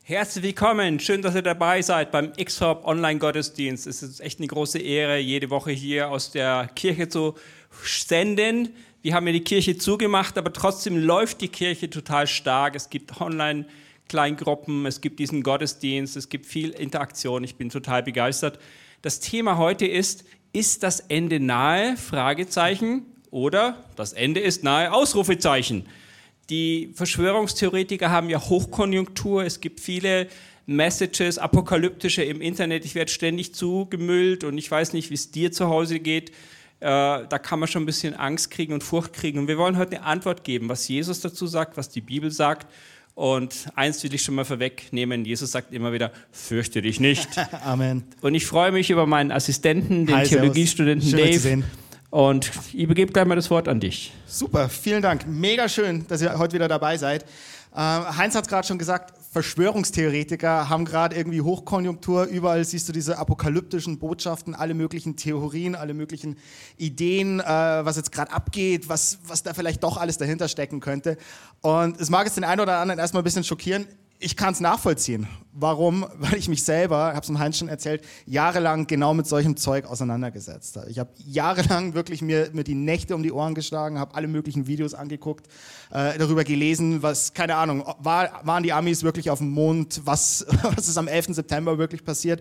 Herzlich willkommen, schön, dass ihr dabei seid beim X-Hop Online-Gottesdienst. Es ist echt eine große Ehre, jede Woche hier aus der Kirche zu senden. Wir haben ja die Kirche zugemacht, aber trotzdem läuft die Kirche total stark. Es gibt Online-Kleingruppen, es gibt diesen Gottesdienst, es gibt viel Interaktion. Ich bin total begeistert. Das Thema heute ist das Ende nahe? Fragezeichen oder das Ende ist nahe? Ausrufezeichen. Die Verschwörungstheoretiker haben ja Hochkonjunktur, es gibt viele Messages, apokalyptische im Internet, ich werde ständig zugemüllt und ich weiß nicht, wie es dir zu Hause geht, da kann man schon ein bisschen Angst kriegen und Furcht kriegen und wir wollen heute eine Antwort geben, was Jesus dazu sagt, was die Bibel sagt und eins will ich schon mal vorwegnehmen, Jesus sagt immer wieder, fürchte dich nicht. Amen. Und ich freue mich über meinen Assistenten, den Hi, Theologiestudenten schön, euch zu Dave. sehen. Und ich übergebe gleich mal das Wort an dich. Super, vielen Dank. Mega schön, dass ihr heute wieder dabei seid. Heinz hat es gerade schon gesagt, Verschwörungstheoretiker haben gerade irgendwie Hochkonjunktur. Überall siehst du diese apokalyptischen Botschaften, alle möglichen Theorien, alle möglichen Ideen, was jetzt gerade abgeht, was da vielleicht doch alles dahinter stecken könnte. Und es mag jetzt den einen oder anderen erstmal ein bisschen schockieren. Ich kann es nachvollziehen. Warum? Weil ich mich selber, ich habe es dem Heinz schon erzählt, jahrelang genau mit solchem Zeug auseinandergesetzt habe. Ich habe jahrelang wirklich mir die Nächte um die Ohren geschlagen, habe alle möglichen Videos angeguckt, darüber gelesen, was, keine Ahnung, waren die Amis wirklich auf dem Mond, was ist am 11. September wirklich passiert.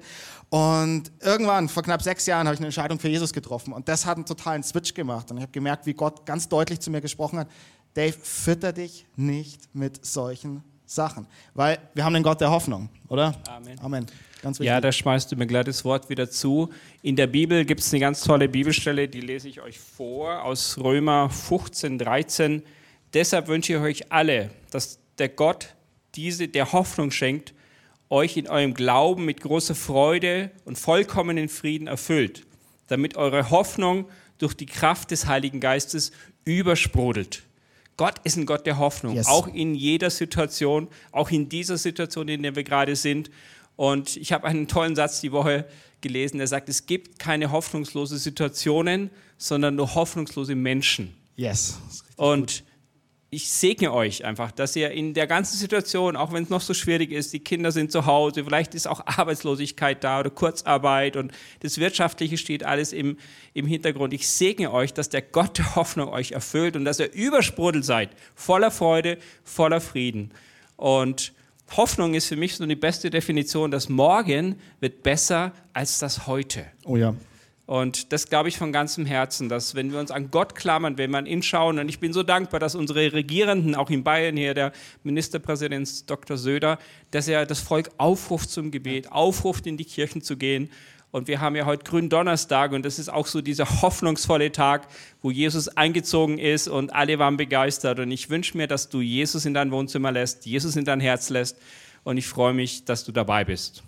Und irgendwann, vor knapp 6 Jahren, habe ich eine Entscheidung für Jesus getroffen. Und das hat einen totalen Switch gemacht. Und ich habe gemerkt, wie Gott ganz deutlich zu mir gesprochen hat, Dave, fütter dich nicht mit solchen Sachen, weil wir haben den Gott der Hoffnung, oder? Amen. Amen. Ganz wichtig. Ja, da schmeißt du mir gleich das Wort wieder zu. In der Bibel gibt es eine ganz tolle Bibelstelle, die lese ich euch vor, aus Römer 15, 13. Deshalb wünsche ich euch alle, dass der Gott der Hoffnung schenkt, euch in eurem Glauben mit großer Freude und vollkommenen Frieden erfüllt, damit eure Hoffnung durch die Kraft des Heiligen Geistes übersprudelt. Gott ist ein Gott der Hoffnung, yes. Auch in jeder Situation, auch in dieser Situation, in der wir gerade sind. Und ich habe einen tollen Satz die Woche gelesen, der sagt, es gibt keine hoffnungslose Situationen, sondern nur hoffnungslose Menschen. Yes. Und ich segne euch einfach, dass ihr in der ganzen Situation, auch wenn es noch so schwierig ist, die Kinder sind zu Hause, vielleicht ist auch Arbeitslosigkeit da oder Kurzarbeit und das Wirtschaftliche steht alles im Hintergrund. Ich segne euch, dass der Gott der Hoffnung euch erfüllt und dass ihr übersprudelt seid, voller Freude, voller Frieden. Und Hoffnung ist für mich so die beste Definition, dass morgen wird besser als das heute. Oh ja. Und das glaube ich von ganzem Herzen, dass wenn wir uns an Gott klammern, wenn wir an ihn schauen, und ich bin so dankbar, dass unsere Regierenden, auch in Bayern hier, der Ministerpräsident Dr. Söder, dass er das Volk aufruft zum Gebet, aufruft in die Kirchen zu gehen. Und wir haben ja heute Gründonnerstag und das ist auch so dieser hoffnungsvolle Tag, wo Jesus eingezogen ist und alle waren begeistert. Und ich wünsche mir, dass du Jesus in dein Wohnzimmer lässt, Jesus in dein Herz lässt und ich freue mich, dass du dabei bist.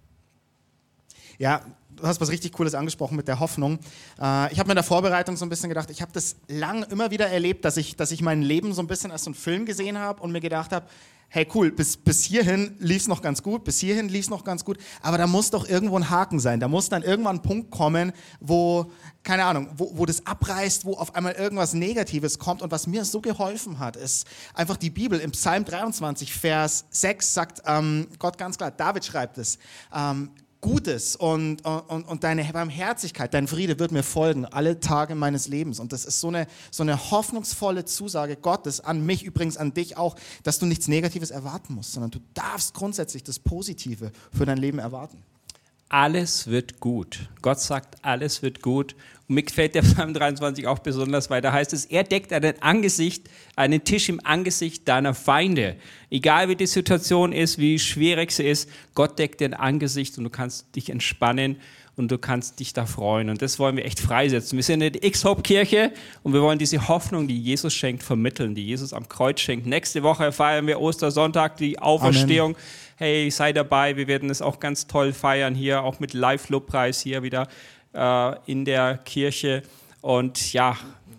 Ja, du hast was richtig Cooles angesprochen mit der Hoffnung. Ich habe mir in der Vorbereitung so ein bisschen gedacht, ich habe das lang immer wieder erlebt, dass ich mein Leben so ein bisschen als so einen Film gesehen habe und mir gedacht habe, hey cool, bis hierhin lief es noch ganz gut, bis hierhin lief es noch ganz gut, aber da muss doch irgendwo ein Haken sein, da muss dann irgendwann ein Punkt kommen, wo, keine Ahnung, wo das abreißt, wo auf einmal irgendwas Negatives kommt und was mir so geholfen hat, ist einfach die Bibel. Im Psalm 23, Vers 6 sagt Gott ganz klar, David schreibt es, Gutes und deine Barmherzigkeit, dein Friede wird mir folgen alle Tage meines Lebens. Und das ist so eine hoffnungsvolle Zusage Gottes an mich, übrigens an dich auch, dass du nichts Negatives erwarten musst, sondern du darfst grundsätzlich das Positive für dein Leben erwarten. Alles wird gut. Gott sagt, alles wird gut. Und mir gefällt der Psalm 23 auch besonders, weil da heißt es, er deckt einen Tisch im Angesicht deiner Feinde. Egal wie die Situation ist, wie schwierig sie ist, Gott deckt dein Angesicht und du kannst dich entspannen und du kannst dich da freuen. Und das wollen wir echt freisetzen. Wir sind in der X-Hope-Kirche und wir wollen diese Hoffnung, die Jesus schenkt, vermitteln, die Jesus am Kreuz schenkt. Nächste Woche feiern wir Ostersonntag, die Auferstehung. Amen. Hey, sei dabei, wir werden es auch ganz toll feiern hier, auch mit Live-Lobpreis hier wieder in der Kirche. Und ja,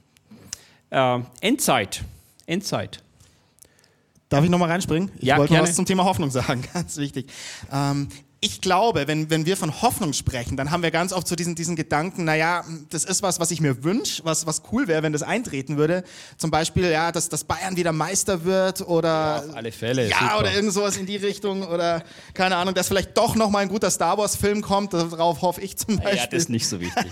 Endzeit. Darf ich nochmal reinspringen? Ich wollte noch was zum Thema Hoffnung sagen, ganz wichtig. ich glaube, wenn wir von Hoffnung sprechen, dann haben wir ganz oft so diesen Gedanken, naja, das ist was ich mir wünsche, was cool wäre, wenn das eintreten würde. Zum Beispiel, ja, dass Bayern wieder Meister wird oder... Ja, auf alle Fälle. Ja, super. Oder irgend sowas in die Richtung oder, keine Ahnung, dass vielleicht doch nochmal ein guter Star Wars-Film kommt, darauf hoffe ich zum Beispiel. Ja, das ist nicht so wichtig.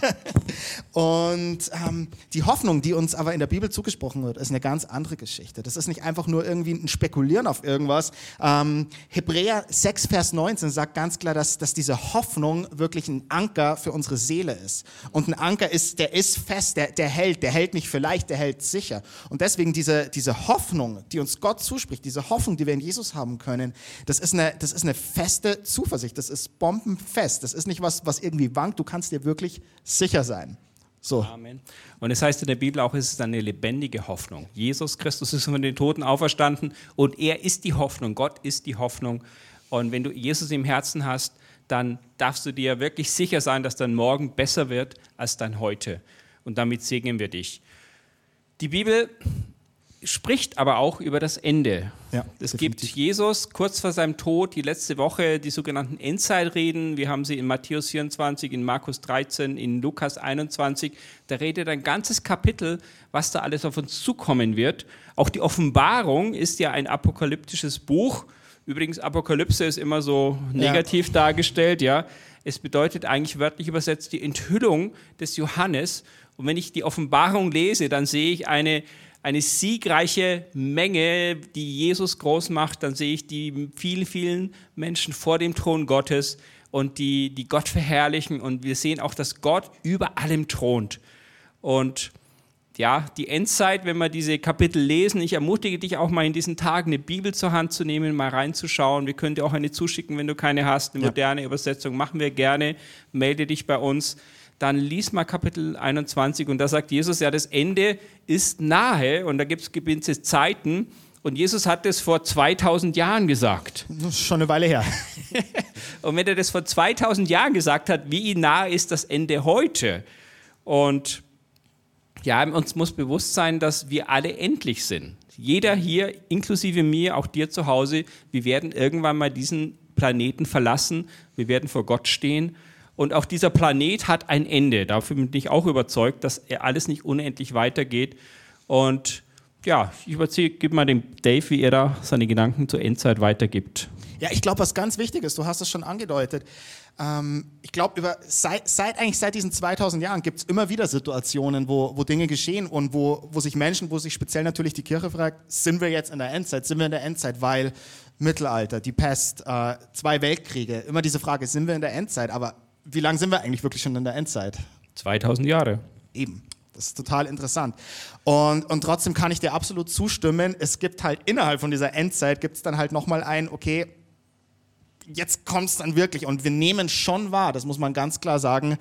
Und die Hoffnung, die uns aber in der Bibel zugesprochen wird, ist eine ganz andere Geschichte. Das ist nicht einfach nur irgendwie ein Spekulieren auf irgendwas. Hebräer 6, Vers 19 sagt ganz klar, dass diese Hoffnung wirklich ein Anker für unsere Seele ist. Und ein Anker der ist fest, der hält nicht vielleicht, der hält sicher. Und deswegen diese Hoffnung, die uns Gott zuspricht, diese Hoffnung, die wir in Jesus haben können, das ist eine feste Zuversicht, das ist bombenfest, das ist nicht was irgendwie wankt, du kannst dir wirklich sicher sein. So. Amen. Und es heißt in der Bibel auch, es ist eine lebendige Hoffnung. Jesus Christus ist von den Toten auferstanden und er ist die Hoffnung, Gott ist die Hoffnung. Und wenn du Jesus im Herzen hast, dann darfst du dir wirklich sicher sein, dass dein Morgen besser wird als dein Heute. Und damit segnen wir dich. Die Bibel spricht aber auch über das Ende. Ja, es gibt Jesus kurz vor seinem Tod, die letzte Woche, die sogenannten Endzeitreden. Wir haben sie in Matthäus 24, in Markus 13, in Lukas 21. Da redet ein ganzes Kapitel, was da alles auf uns zukommen wird. Auch die Offenbarung ist ja ein apokalyptisches Buch. Übrigens, Apokalypse ist immer so negativ dargestellt. Ja. Es bedeutet eigentlich wörtlich übersetzt die Enthüllung des Johannes. Und wenn ich die Offenbarung lese, dann sehe ich eine siegreiche Menge, die Jesus groß macht. Dann sehe ich die vielen, vielen Menschen vor dem Thron Gottes und die Gott verherrlichen. Und wir sehen auch, dass Gott über allem thront. Und ja, die Endzeit, wenn wir diese Kapitel lesen, ich ermutige dich auch mal in diesen Tagen eine Bibel zur Hand zu nehmen, mal reinzuschauen. Wir können dir auch eine zuschicken, wenn du keine hast, eine moderne Übersetzung, machen wir gerne, melde dich bei uns. Dann lies mal Kapitel 21 und da sagt Jesus, ja, das Ende ist nahe und da gibt es gewisse Zeiten und Jesus hat das vor 2000 Jahren gesagt. Das ist schon eine Weile her. Und wenn er das vor 2000 Jahren gesagt hat, wie nahe ist das Ende heute? Und ja, uns muss bewusst sein, dass wir alle endlich sind. Jeder hier, inklusive mir, auch dir zu Hause, wir werden irgendwann mal diesen Planeten verlassen. Wir werden vor Gott stehen. Und auch dieser Planet hat ein Ende. Dafür bin ich auch überzeugt, dass alles nicht unendlich weitergeht. Und ja, ich gebe mal dem Dave, wie er da seine Gedanken zur Endzeit weitergibt. Ja, ich glaube, was ganz wichtig ist, du hast es schon angedeutet, ich glaube, seit diesen 2000 Jahren gibt es immer wieder Situationen, wo Dinge geschehen und wo sich Menschen, wo sich speziell natürlich die Kirche fragt, sind wir jetzt in der Endzeit? Sind wir in der Endzeit? Weil Mittelalter, die Pest, 2 Weltkriege, immer diese Frage, sind wir in der Endzeit? Aber wie lange sind wir eigentlich wirklich schon in der Endzeit? 2000 Jahre. Eben. Das ist total interessant. Und trotzdem kann ich dir absolut zustimmen, es gibt halt innerhalb von dieser Endzeit, gibt es dann halt nochmal okay, jetzt kommt es dann wirklich und wir nehmen schon wahr, das muss man ganz klar sagen,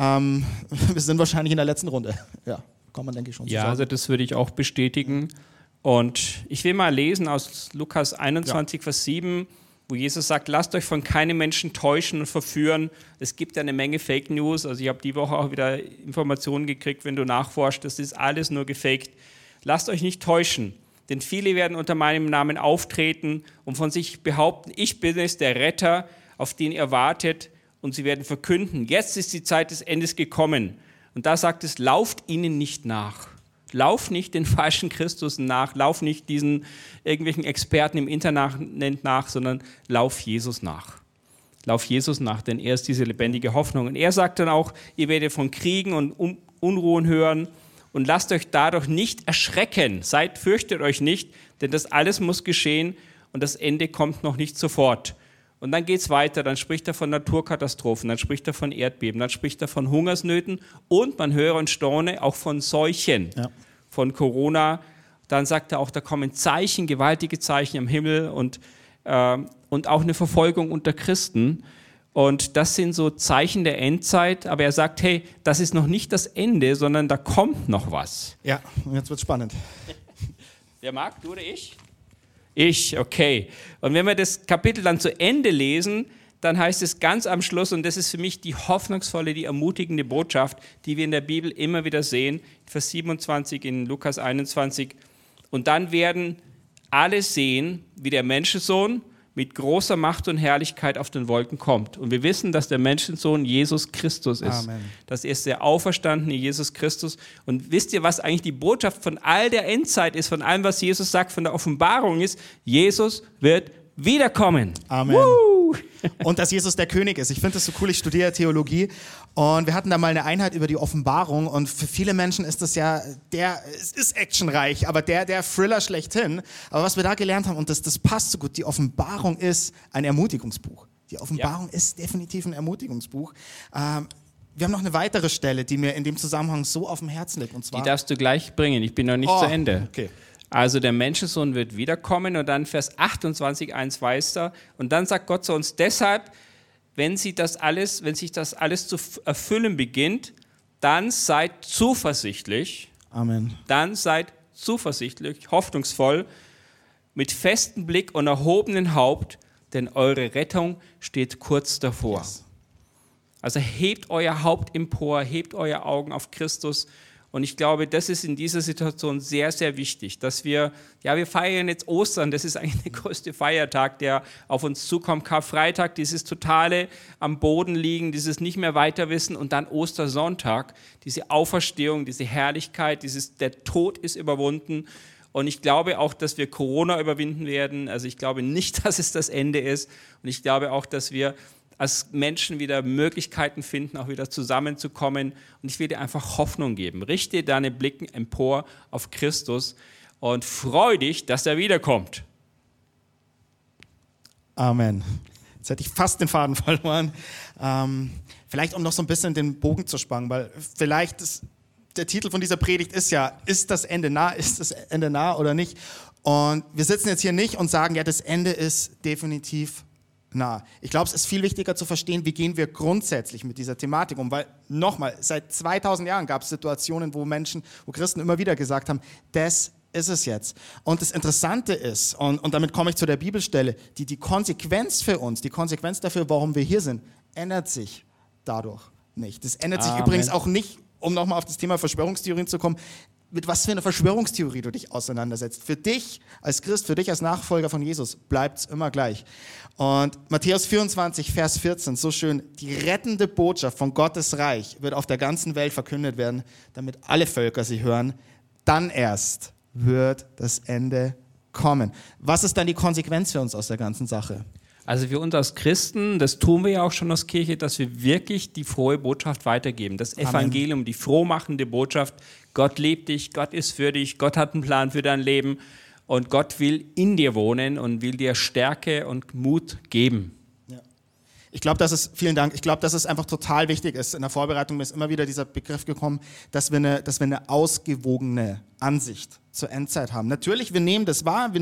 wir sind wahrscheinlich in der letzten Runde. Ja, kann man denke ich schon so sagen. Ja, also das würde ich auch bestätigen. Und ich will mal lesen aus Lukas 21, Vers 7, wo Jesus sagt, lasst euch von keinem Menschen täuschen und verführen. Es gibt ja eine Menge Fake News, also ich habe die Woche auch wieder Informationen gekriegt, wenn du nachforschst, das ist alles nur gefaked. Lasst euch nicht täuschen. Denn viele werden unter meinem Namen auftreten und von sich behaupten, ich bin es, der Retter, auf den ihr wartet. Und sie werden verkünden, jetzt ist die Zeit des Endes gekommen. Und da sagt es, lauft ihnen nicht nach. Lauf nicht den falschen Christus nach, lauf nicht diesen irgendwelchen Experten im Internet nach, sondern lauf Jesus nach. Lauf Jesus nach, denn er ist diese lebendige Hoffnung. Und er sagt dann auch, ihr werdet von Kriegen und Unruhen hören. Und lasst euch dadurch nicht erschrecken. Fürchtet euch nicht, denn das alles muss geschehen und das Ende kommt noch nicht sofort. Und dann geht es weiter, dann spricht er von Naturkatastrophen, dann spricht er von Erdbeben, dann spricht er von Hungersnöten und man höre und staune auch von Seuchen, von Corona. Dann sagt er auch, da kommen Zeichen, gewaltige Zeichen am Himmel und auch eine Verfolgung unter Christen. Und das sind so Zeichen der Endzeit, aber er sagt, hey, das ist noch nicht das Ende, sondern da kommt noch was. Ja, jetzt wird's spannend. Wer mag, du oder ich? Ich, okay. Und wenn wir das Kapitel dann zu Ende lesen, dann heißt es ganz am Schluss, und das ist für mich die hoffnungsvolle, die ermutigende Botschaft, die wir in der Bibel immer wieder sehen, Vers 27 in Lukas 21, und dann werden alle sehen, wie der Menschensohn mit großer Macht und Herrlichkeit auf den Wolken kommt. Und wir wissen, dass der Menschensohn Jesus Christus ist. Amen. Das ist der auferstandene Jesus Christus. Und wisst ihr, was eigentlich die Botschaft von all der Endzeit ist, von allem, was Jesus sagt, von der Offenbarung ist? Jesus wird wiederkommen. Amen. Woo! Und dass Jesus der König ist. Ich finde das so cool, ich studiere Theologie und wir hatten da mal eine Einheit über die Offenbarung und für viele Menschen ist das ja, es ist actionreich, aber der Thriller schlechthin. Aber was wir da gelernt haben, und das passt so gut, die Offenbarung ist ein Ermutigungsbuch. Die Offenbarung ist definitiv ein Ermutigungsbuch. Wir haben noch eine weitere Stelle, die mir in dem Zusammenhang so auf dem Herzen liegt. Und zwar, Die darfst du gleich bringen, ich bin noch nicht zu Ende. Okay. Also der Menschensohn wird wiederkommen und dann Vers 28, 1 weiß er. Und dann sagt Gott zu uns, deshalb, wenn sich das alles zu erfüllen beginnt, dann seid zuversichtlich. Amen. Dann seid zuversichtlich, hoffnungsvoll, mit festem Blick und erhobenen Haupt, denn eure Rettung steht kurz davor. Yes. Also hebt euer Haupt empor, hebt eure Augen auf Christus. Und ich glaube, das ist in dieser Situation sehr, sehr wichtig, dass wir feiern jetzt Ostern, das ist eigentlich der größte Feiertag, der auf uns zukommt. Karfreitag, dieses totale am Boden liegen, dieses nicht mehr weiter wissen und dann Ostersonntag, diese Auferstehung, diese Herrlichkeit, der Tod ist überwunden. Und ich glaube auch, dass wir Corona überwinden werden. Also ich glaube nicht, dass es das Ende ist. Und ich glaube auch, dass wir als Menschen wieder Möglichkeiten finden, auch wieder zusammenzukommen. Und ich will dir einfach Hoffnung geben. Richte deine Blicken empor auf Christus und freu dich, dass er wiederkommt. Amen. Jetzt hätte ich fast den Faden verloren. Vielleicht um noch so ein bisschen den Bogen zu spannen, weil vielleicht der Titel von dieser Predigt ist ja, ist das Ende nah oder nicht? Und wir sitzen jetzt hier nicht und sagen, ja, das Ende ist definitiv nah. Ich glaube, es ist viel wichtiger zu verstehen, wie gehen wir grundsätzlich mit dieser Thematik um, weil nochmal, seit 2000 Jahren gab es Situationen, wo Christen immer wieder gesagt haben, das ist es jetzt. Und das Interessante ist, und damit komme ich zu der Bibelstelle, die Konsequenz für uns, die Konsequenz dafür, warum wir hier sind, ändert sich dadurch nicht. Das ändert sich übrigens auch nicht, um nochmal auf das Thema Verschwörungstheorien zu kommen, mit was für einer Verschwörungstheorie du dich auseinandersetzt. Für dich als Christ, für dich als Nachfolger von Jesus bleibt es immer gleich. Und Matthäus 24, Vers 14, so schön, die rettende Botschaft von Gottes Reich wird auf der ganzen Welt verkündet werden, damit alle Völker sie hören. Dann erst wird das Ende kommen. Was ist dann die Konsequenz für uns aus der ganzen Sache? Also für uns als Christen, das tun wir ja auch schon als Kirche, dass wir wirklich die frohe Botschaft weitergeben. Das Evangelium, die frohmachende Botschaft. Gott liebt dich, Gott ist für dich, Gott hat einen Plan für dein Leben und Gott will in dir wohnen und will dir Stärke und Mut geben. Ich glaube, vielen Dank, ich glaube, dass es einfach total wichtig ist. In der Vorbereitung ist immer wieder dieser Begriff gekommen, dass wir eine ausgewogene Ansicht zur Endzeit haben. Natürlich, wir nehmen das wahr,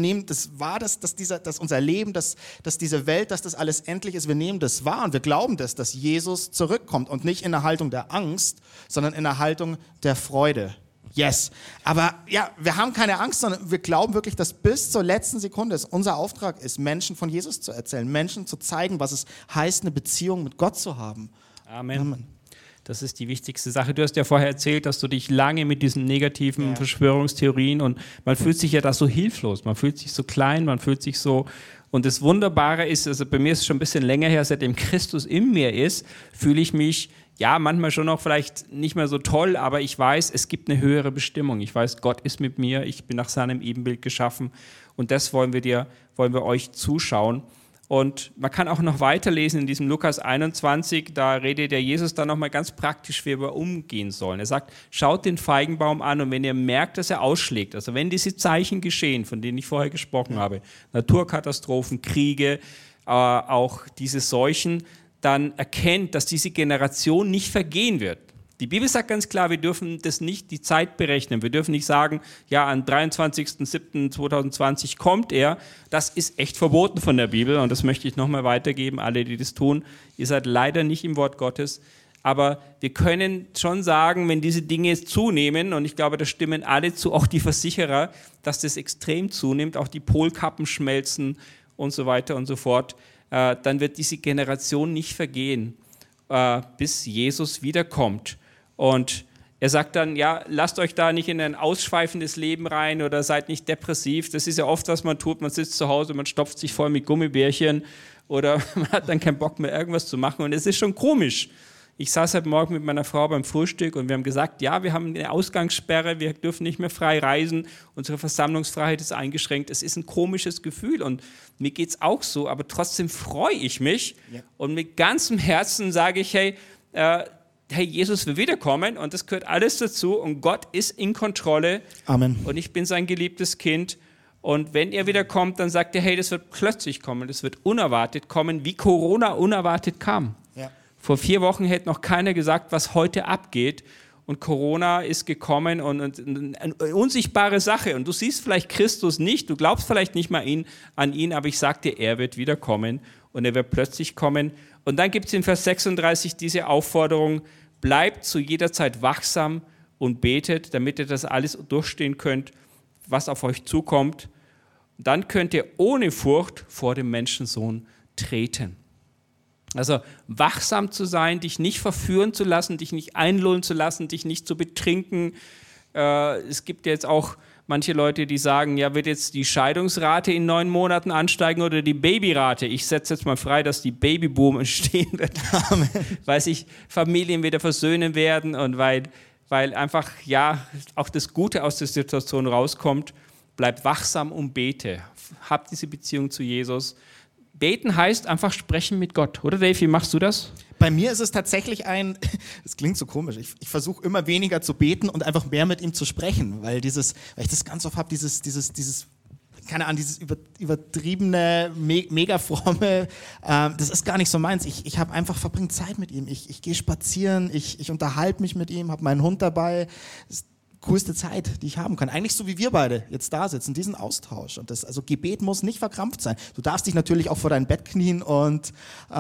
dass unser Leben, dass diese Welt, dass das alles endlich ist, wir nehmen das wahr und wir glauben dass Jesus zurückkommt und nicht in der Haltung der Angst, sondern in der Haltung der Freude. Yes. Aber ja, wir haben keine Angst, sondern wir glauben wirklich, dass bis zur letzten Sekunde es unser Auftrag ist, Menschen von Jesus zu erzählen, Menschen zu zeigen, was es heißt, eine Beziehung mit Gott zu haben. Amen. Das ist die wichtigste Sache. Du hast ja vorher erzählt, dass du dich lange mit diesen negativen Verschwörungstheorien und man fühlt sich ja da so hilflos, man fühlt sich so klein, man fühlt sich so. Und das Wunderbare ist, also bei mir ist es schon ein bisschen länger her, seitdem Christus in mir ist, fühle ich mich manchmal schon noch vielleicht nicht mehr so toll, aber ich weiß, es gibt eine höhere Bestimmung. Ich weiß, Gott ist mit mir, ich bin nach seinem Ebenbild geschaffen und das wollen wir euch zuschauen. Und man kann auch noch weiterlesen in diesem Lukas 21, da redet der Jesus dann nochmal ganz praktisch, wie wir umgehen sollen. Er sagt, schaut den Feigenbaum an und wenn ihr merkt, dass er ausschlägt, also wenn diese Zeichen geschehen, von denen ich vorher gesprochen habe, Naturkatastrophen, Kriege, auch diese Seuchen, dann erkennt, dass diese Generation nicht vergehen wird. Die Bibel sagt ganz klar, wir dürfen das nicht die Zeit berechnen. Wir dürfen nicht sagen, ja, am 23.07.2020 kommt er. Das ist echt verboten von der Bibel und das möchte ich nochmal weitergeben, alle, die das tun. Ihr seid leider nicht im Wort Gottes, aber wir können schon sagen, wenn diese Dinge zunehmen, und ich glaube, da stimmen alle zu, auch die Versicherer, dass das extrem zunimmt, auch die Polkappen schmelzen und so weiter und so fort, dann wird diese Generation nicht vergehen, bis Jesus wiederkommt. Und Er sagt dann, ja, lasst euch da nicht in ein ausschweifendes Leben rein oder seid nicht depressiv. Das ist ja oft, was man tut. Man sitzt zu Hause, man stopft sich voll mit Gummibärchen oder man hat dann keinen Bock mehr, irgendwas zu machen. Und es ist schon komisch. Ich saß heute Morgen mit meiner Frau beim Frühstück und wir haben gesagt, ja, wir haben eine Ausgangssperre, wir dürfen nicht mehr frei reisen, unsere Versammlungsfreiheit ist eingeschränkt. Es ist ein komisches Gefühl und mir geht es auch so, aber trotzdem freue ich mich und mit ganzem Herzen sage ich, hey, Jesus will wiederkommen und das gehört alles dazu und Gott ist in Kontrolle. Amen. Und ich bin sein geliebtes Kind und wenn er wiederkommt, dann sagt er, hey, das wird plötzlich kommen, das wird unerwartet kommen, wie Corona unerwartet kam. Ja. Vor 4 Wochen hätte noch keiner gesagt, was heute abgeht und Corona ist gekommen und eine unsichtbare Sache und du siehst vielleicht Christus nicht, du glaubst vielleicht nicht mal an ihn, aber ich sage dir, er wird wiederkommen und er wird plötzlich kommen. Und dann gibt es in Vers 36 diese Aufforderung, bleibt zu jeder Zeit wachsam und betet, damit ihr das alles durchstehen könnt, was auf euch zukommt. Dann könnt ihr ohne Furcht vor dem Menschensohn treten. Also wachsam zu sein, dich nicht verführen zu lassen, dich nicht einlullen zu lassen, dich nicht zu betrinken. Es gibt jetzt auch manche Leute, die sagen, ja, wird jetzt die Scheidungsrate in 9 Monaten ansteigen oder die Babyrate? Ich setze jetzt mal frei, dass die Babyboom entstehen wird, weil sich Familien wieder versöhnen werden und weil einfach, ja, auch das Gute aus der Situation rauskommt. Bleib wachsam und bete. Hab diese Beziehung zu Jesus. Beten heißt einfach sprechen mit Gott. Oder Dave, wie machst du das? Bei mir ist es tatsächlich das klingt so komisch, ich versuche immer weniger zu beten und einfach mehr mit ihm zu sprechen, weil ich das ganz oft habe, dieses keine Ahnung, dieses übertriebene, mega fromme, das ist gar nicht so meins. Ich habe einfach verbringt Zeit mit ihm, ich gehe spazieren, ich unterhalte mich mit ihm, habe meinen Hund dabei. Das ist die coolste Zeit, die ich haben kann. Eigentlich so wie wir beide jetzt da sitzen, diesen Austausch. Und also Gebet muss nicht verkrampft sein. Du darfst dich natürlich auch vor dein Bett knien und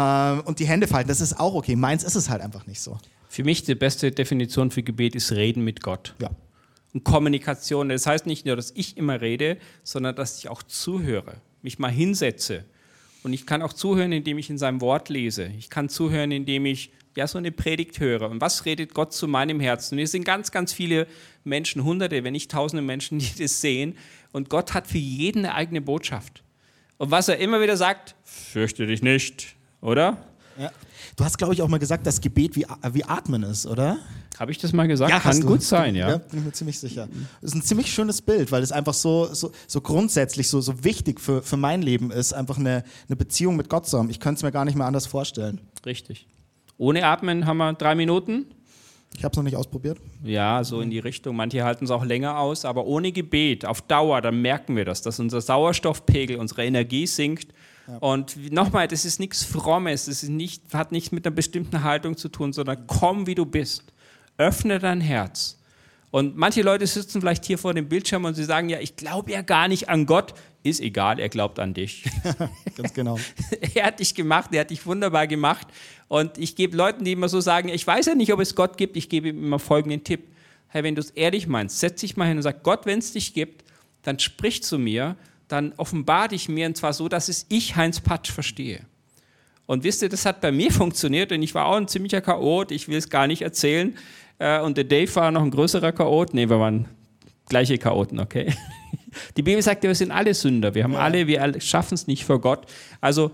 die Hände falten. Das ist auch okay. Meins ist es halt einfach nicht so. Für mich die beste Definition für Gebet ist Reden mit Gott. Ja. Und Kommunikation. Das heißt nicht nur, dass ich immer rede, sondern dass ich auch zuhöre, mich mal hinsetze. Und ich kann auch zuhören, indem ich in seinem Wort lese. Ich kann zuhören, indem ich so eine Predigt höre. Und was redet Gott zu meinem Herzen? Und es sind ganz, ganz viele Menschen, Hunderte, wenn nicht Tausende Menschen, die das sehen. Und Gott hat für jeden eine eigene Botschaft. Und was er immer wieder sagt, fürchte dich nicht, oder? Ja. Du hast, glaube ich, auch mal gesagt, dass Gebet wie Atmen ist, oder? Habe ich das mal gesagt? Ja, kann gut sein, ja. Ja, bin ich mir ziemlich sicher. Das ist ein ziemlich schönes Bild, weil es einfach so grundsätzlich so wichtig für mein Leben ist, einfach eine Beziehung mit Gott zu haben. Ich könnte es mir gar nicht mehr anders vorstellen. Richtig. Ohne Atmen haben wir 3 Minuten. Ich habe es noch nicht ausprobiert. Ja, so in die Richtung. Manche halten es auch länger aus, aber ohne Gebet, auf Dauer, dann merken wir das, dass unser Sauerstoffpegel, unsere Energie sinkt. Ja. Und nochmal, das ist nichts Frommes, hat nichts mit einer bestimmten Haltung zu tun, sondern komm, wie du bist. Öffne dein Herz. Und manche Leute sitzen vielleicht hier vor dem Bildschirm und sie sagen, ja, ich glaube ja gar nicht an Gott. Ist egal, er glaubt an dich. Ganz genau. Er hat dich gemacht, er hat dich wunderbar gemacht. Und ich gebe Leuten, die immer so sagen, ich weiß ja nicht, ob es Gott gibt, ich gebe ihm immer folgenden Tipp. Hey, wenn du es ehrlich meinst, setz dich mal hin und sag, Gott, wenn es dich gibt, dann sprich zu mir, dann offenbar dich mir, und zwar so, dass ich, Heinz Patsch, verstehe. Und wisst ihr, das hat bei mir funktioniert, denn ich war auch ein ziemlicher Chaot, ich will es gar nicht erzählen. Und der Dave war noch ein größerer Chaot. Nee, wir waren gleiche Chaoten, okay? Die Bibel sagt ja, wir sind alle Sünder. Wir schaffen es nicht vor Gott. Also,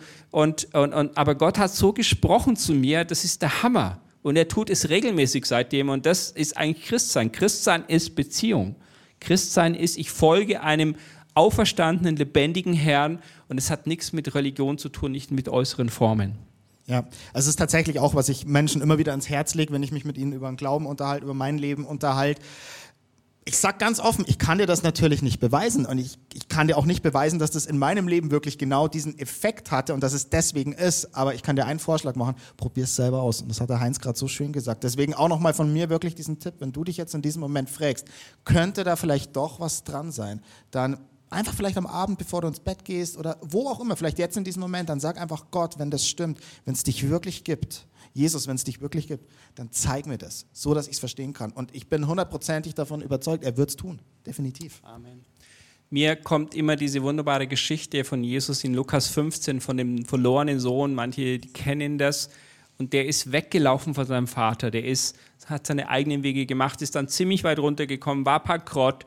aber Gott hat so gesprochen zu mir, das ist der Hammer. Und er tut es regelmäßig seitdem. Und das ist eigentlich Christsein. Christsein ist Beziehung. Christsein ist, ich folge einem auferstandenen, lebendigen Herrn. Und es hat nichts mit Religion zu tun, nicht mit äußeren Formen. Ja, also es ist tatsächlich auch, was ich Menschen immer wieder ans Herz lege, wenn ich mich mit ihnen über den Glauben unterhalte, über mein Leben unterhalte. Ich sage ganz offen, ich kann dir das natürlich nicht beweisen und ich kann dir auch nicht beweisen, dass das in meinem Leben wirklich genau diesen Effekt hatte und dass es deswegen ist, aber ich kann dir einen Vorschlag machen, probier es selber aus und das hat der Heinz gerade so schön gesagt. Deswegen auch nochmal von mir wirklich diesen Tipp, wenn du dich jetzt in diesem Moment fragst, könnte da vielleicht doch was dran sein, dann einfach vielleicht am Abend, bevor du ins Bett gehst oder wo auch immer, vielleicht jetzt in diesem Moment, dann sag einfach Gott, wenn das stimmt, wenn es dich wirklich gibt, Jesus, wenn es dich wirklich gibt, dann zeig mir das, so dass ich es verstehen kann. Und ich bin 100%ig davon überzeugt, er wird es tun, definitiv. Amen. Mir kommt immer diese wunderbare Geschichte von Jesus in Lukas 15, von dem verlorenen Sohn, manche die kennen das. und der ist weggelaufen von seinem Vater. Hat seine eigenen Wege gemacht, ist dann ziemlich weit runtergekommen, war bankrott,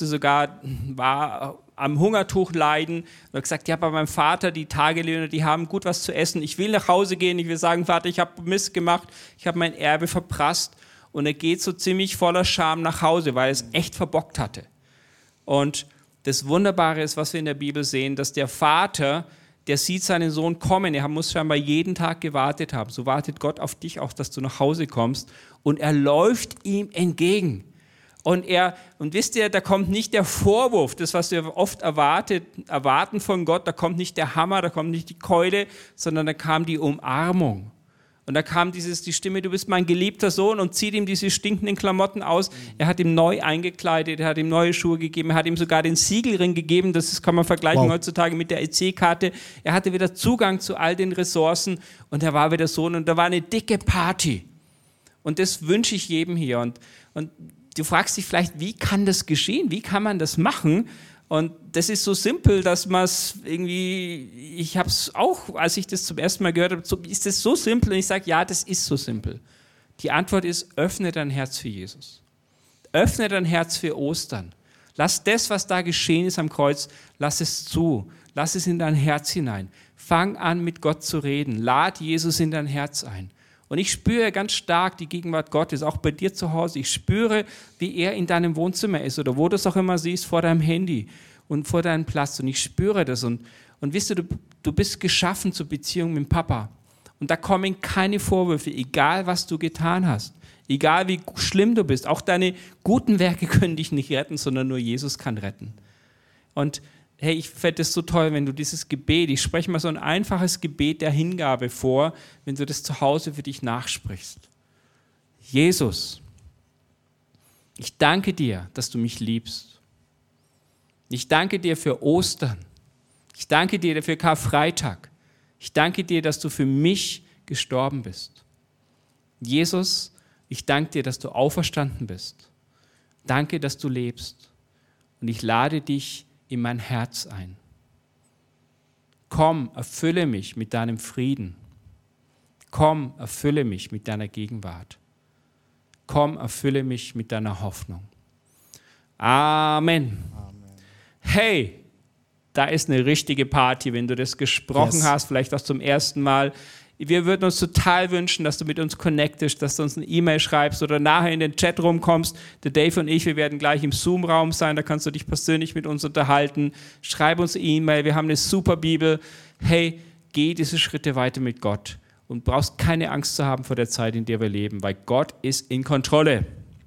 war am Hungertuch leiden und hat gesagt, ja, bei meinem Vater, die Tagelöhner, die haben gut was zu essen. Ich will nach Hause gehen, ich will sagen, Vater, ich habe Mist gemacht, ich habe mein Erbe verprasst. Und er geht so ziemlich voller Scham nach Hause, weil er es echt verbockt hatte. Und das Wunderbare ist, was wir in der Bibel sehen, dass der Vater, der sieht seinen Sohn kommen, er muss scheinbar jeden Tag gewartet haben. So wartet Gott auf dich auch, dass du nach Hause kommst. Und er läuft ihm entgegen. Und wisst ihr, da kommt nicht der Vorwurf, das, was wir oft erwarten von Gott, da kommt nicht der Hammer, da kommt nicht die Keule, sondern da kam die Umarmung. Und da kam die Stimme, du bist mein geliebter Sohn, und zieht ihm diese stinkenden Klamotten aus. Er hat ihm neu eingekleidet, er hat ihm neue Schuhe gegeben, er hat ihm sogar den Siegelring gegeben, das kann man vergleichen heutzutage mit der EC-Karte. Er hatte wieder Zugang zu all den Ressourcen und er war wieder Sohn und da war eine dicke Party. Und das wünsche ich jedem hier. Und du fragst dich vielleicht, wie kann das geschehen? Wie kann man das machen? Und das ist so simpel, dass man es irgendwie, ich habe es auch, als ich das zum ersten Mal gehört habe, ist das so simpel? Und ich sage, ja, das ist so simpel. Die Antwort ist, öffne dein Herz für Jesus. Öffne dein Herz für Ostern. Lass das, was da geschehen ist am Kreuz, lass es zu. Lass es in dein Herz hinein. Fang an, mit Gott zu reden. Lad Jesus in dein Herz ein. Und ich spüre ganz stark die Gegenwart Gottes, auch bei dir zu Hause. Ich spüre, wie er in deinem Wohnzimmer ist oder wo du es auch immer siehst, vor deinem Handy und vor deinem Platz. Und ich spüre das. Und wisst du bist geschaffen zur Beziehung mit dem Papa. Und da kommen keine Vorwürfe, egal was du getan hast. Egal wie schlimm du bist. Auch deine guten Werke können dich nicht retten, sondern nur Jesus kann retten. Und hey, ich fände es so toll, wenn du dieses Gebet, ich spreche mal so ein einfaches Gebet der Hingabe vor, wenn du das zu Hause für dich nachsprichst. Jesus, ich danke dir, dass du mich liebst. Ich danke dir für Ostern. Ich danke dir für Karfreitag. Ich danke dir, dass du für mich gestorben bist. Jesus, ich danke dir, dass du auferstanden bist. Danke, dass du lebst. Und ich lade dich in mein Herz ein. Komm, erfülle mich mit deinem Frieden. Komm, erfülle mich mit deiner Gegenwart. Komm, erfülle mich mit deiner Hoffnung. Amen. Hey, da ist eine richtige Party, wenn du das gesprochen hast, vielleicht auch zum ersten Mal. Wir würden uns total wünschen, dass du mit uns connectest, dass du uns eine E-Mail schreibst oder nachher in den Chatroom kommst. Der Dave und ich, wir werden gleich im Zoom-Raum sein, da kannst du dich persönlich mit uns unterhalten. Schreib uns eine E-Mail, wir haben eine super Bibel. Hey, geh diese Schritte weiter mit Gott und brauchst keine Angst zu haben vor der Zeit, in der wir leben, weil Gott ist in Kontrolle.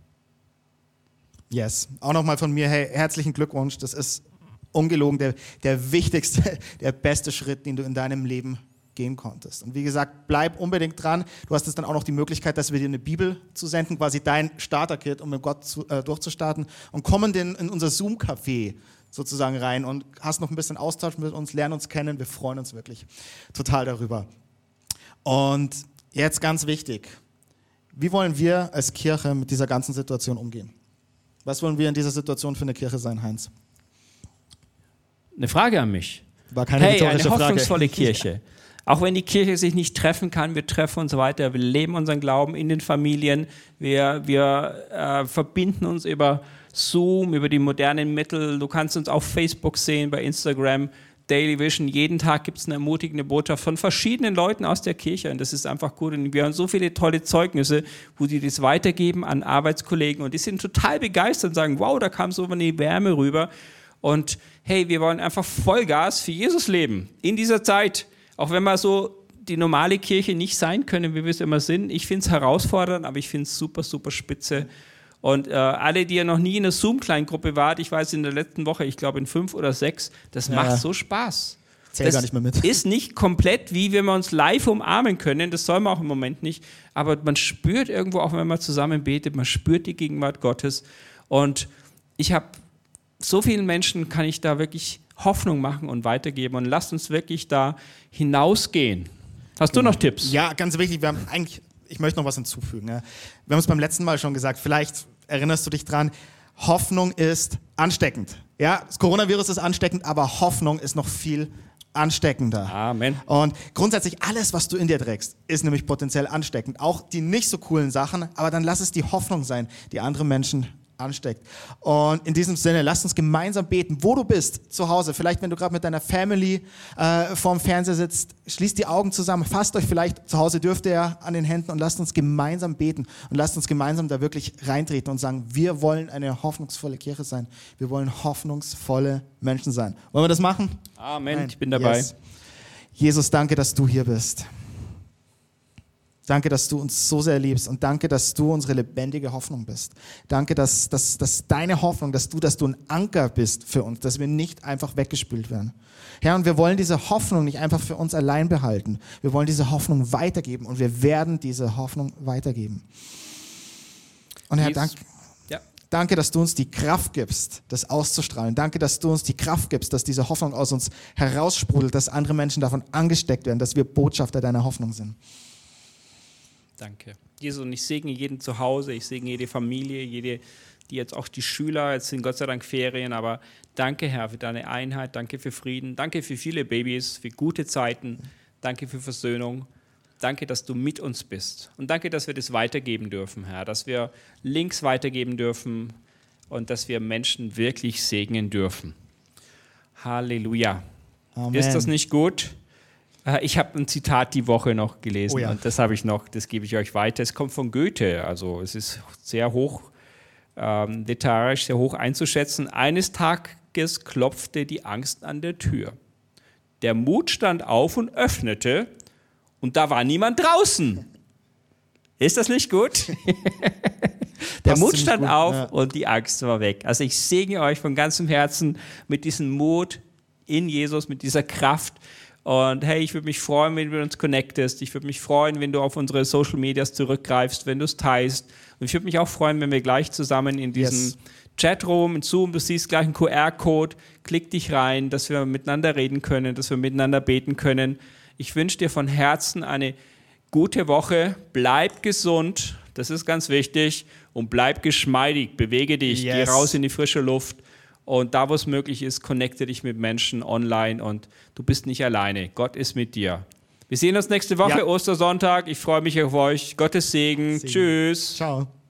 Yes, auch nochmal von mir, hey, herzlichen Glückwunsch, das ist ungelogen der wichtigste, der beste Schritt, den du in deinem Leben gehen konntest. Und wie gesagt, bleib unbedingt dran. Du hast jetzt dann auch noch die Möglichkeit, dass wir dir eine Bibel zusenden, quasi dein Starter-Kit, um mit Gott durchzustarten, und kommen in unser Zoom-Café sozusagen rein und hast noch ein bisschen Austausch mit uns, lernen uns kennen. Wir freuen uns wirklich total darüber. Und jetzt ganz wichtig, wie wollen wir als Kirche mit dieser ganzen Situation umgehen? Was wollen wir in dieser Situation für eine Kirche sein, Heinz? Eine Frage an mich. War keine rhetorische eine Frage. hoffnungsvolle Kirche. Auch wenn die Kirche sich nicht treffen kann, wir treffen uns weiter, wir leben unseren Glauben in den Familien, wir verbinden uns über Zoom, über die modernen Mittel. Du kannst uns auf Facebook sehen, bei Instagram, Daily Vision. Jeden Tag gibt es eine ermutigende Botschaft von verschiedenen Leuten aus der Kirche und das ist einfach gut. Und wir haben so viele tolle Zeugnisse, wo die das weitergeben an Arbeitskollegen und die sind total begeistert und sagen, wow, da kam so eine Wärme rüber. Und hey, wir wollen einfach Vollgas für Jesus leben in dieser Zeit. Auch wenn wir so die normale Kirche nicht sein können, wie wir es immer sind. Ich finde es herausfordernd, aber ich finde es super, super spitze. Und alle, die ja noch nie in einer Zoom-Kleingruppe waren, ich weiß in der letzten Woche, ich glaube in 5 oder 6, das macht so Spaß. Zähl gar nicht mehr mit. Ist nicht komplett, wie wenn wir uns live umarmen können, das soll man auch im Moment nicht, aber man spürt irgendwo, auch wenn man zusammen betet, man spürt die Gegenwart Gottes. Und ich habe so vielen Menschen, kann ich da wirklich Hoffnung machen und weitergeben und lasst uns wirklich da hinausgehen. Hast du noch Tipps? Ja, ganz wichtig, ich möchte noch was hinzufügen. Ja. Wir haben es beim letzten Mal schon gesagt, vielleicht erinnerst du dich dran, Hoffnung ist ansteckend. Ja, das Coronavirus ist ansteckend, aber Hoffnung ist noch viel ansteckender. Amen. Und grundsätzlich alles, was du in dir trägst, ist nämlich potenziell ansteckend. Auch die nicht so coolen Sachen, aber dann lass es die Hoffnung sein, die andere Menschen ansteckt. Und in diesem Sinne, lasst uns gemeinsam beten, wo du bist, zu Hause. Vielleicht, wenn du gerade mit deiner Family vorm Fernseher sitzt, schließt die Augen zusammen, fasst euch vielleicht, zu Hause dürft ihr ja an den Händen und lasst uns gemeinsam beten und lasst uns gemeinsam da wirklich reintreten und sagen, wir wollen eine hoffnungsvolle Kirche sein. Wir wollen hoffnungsvolle Menschen sein. Wollen wir das machen? Amen. Nein. Ich bin dabei. Yes. Jesus, danke, dass du hier bist. Danke, dass du uns so sehr liebst und danke, dass du unsere lebendige Hoffnung bist. Danke, dass deine Hoffnung, dass du ein Anker bist für uns, dass wir nicht einfach weggespült werden. Herr, und wir wollen diese Hoffnung nicht einfach für uns allein behalten. Wir wollen diese Hoffnung weitergeben und wir werden diese Hoffnung weitergeben. Und Herr, danke, dass du uns die Kraft gibst, das auszustrahlen. Danke, dass du uns die Kraft gibst, dass diese Hoffnung aus uns heraussprudelt, dass andere Menschen davon angesteckt werden, dass wir Botschafter deiner Hoffnung sind. Danke. Jesus, und ich segne jeden zu Hause, ich segne jede Familie, die jetzt auch die Schüler, jetzt sind Gott sei Dank Ferien, aber danke, Herr, für deine Einheit, danke für Frieden, danke für viele Babys, für gute Zeiten, danke für Versöhnung, danke, dass du mit uns bist und danke, dass wir das weitergeben dürfen, Herr, dass wir Links weitergeben dürfen und dass wir Menschen wirklich segnen dürfen. Halleluja. Amen. Ist das nicht gut? Ich habe ein Zitat die Woche noch gelesen und das gebe ich euch weiter. Es kommt von Goethe, also es ist sehr hoch literarisch, sehr hoch einzuschätzen. Eines Tages klopfte die Angst an der Tür. Der Mut stand auf und öffnete und da war niemand draußen. Ist das nicht gut? Der Mut stand auf und die Angst war weg. Also ich segne euch von ganzem Herzen mit diesem Mut in Jesus, mit dieser Kraft. Und hey, ich würde mich freuen, wenn du uns connectest. Ich würde mich freuen, wenn du auf unsere Social Medias zurückgreifst, wenn du es teilst. Und ich würde mich auch freuen, wenn wir gleich zusammen in diesem Chatroom, in Zoom, du siehst gleich einen QR-Code, klick dich rein, dass wir miteinander reden können, dass wir miteinander beten können. Ich wünsche dir von Herzen eine gute Woche. Bleib gesund, das ist ganz wichtig. Und bleib geschmeidig, bewege dich, geh raus in die frische Luft. Und da, wo es möglich ist, connecte dich mit Menschen online und du bist nicht alleine. Gott ist mit dir. Wir sehen uns nächste Woche, Ostersonntag. Ich freue mich auf euch. Gottes Segen. Tschüss. Ciao.